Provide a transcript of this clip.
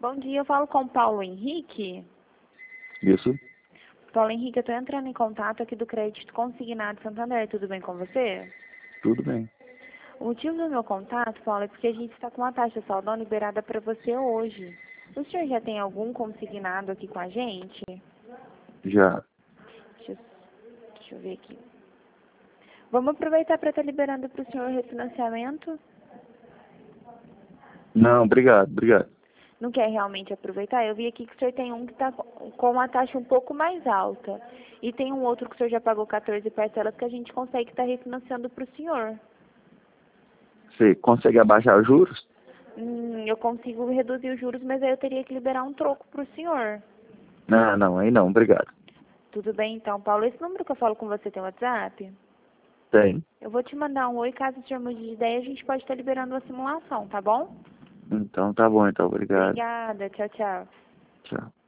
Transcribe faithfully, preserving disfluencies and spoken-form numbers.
Bom dia, eu falo com o Paulo Henrique. Isso? Paulo Henrique, eu estou entrando em contato aqui do Crédito Consignado Santander, tudo bem com você? Tudo bem. O motivo do meu contato, Paulo, é porque a gente está com uma taxa saldão liberada para você hoje. O senhor já tem algum consignado aqui com a gente? Já. Deixa eu, deixa eu ver aqui. Vamos aproveitar para estar liberando para o senhor o refinanciamento? Não, obrigado, obrigado. Não quer realmente aproveitar? Eu vi aqui que o senhor tem um que está com uma taxa um pouco mais alta. E tem um outro que o senhor já pagou quatorze parcelas que a gente consegue estar refinanciando para o senhor. Você consegue abaixar os juros? Hum, eu consigo reduzir os juros, mas aí eu teria que liberar um troco para o senhor. Não, não, aí não, obrigado. Tudo bem então, Paulo? Esse número que eu falo com você tem WhatsApp? Tem. Eu vou te mandar um oi, caso o senhor mude de ideia, a gente pode estar liberando uma simulação, tá bom? Então tá bom, então, obrigado. Obrigada, tchau, tchau. Tchau.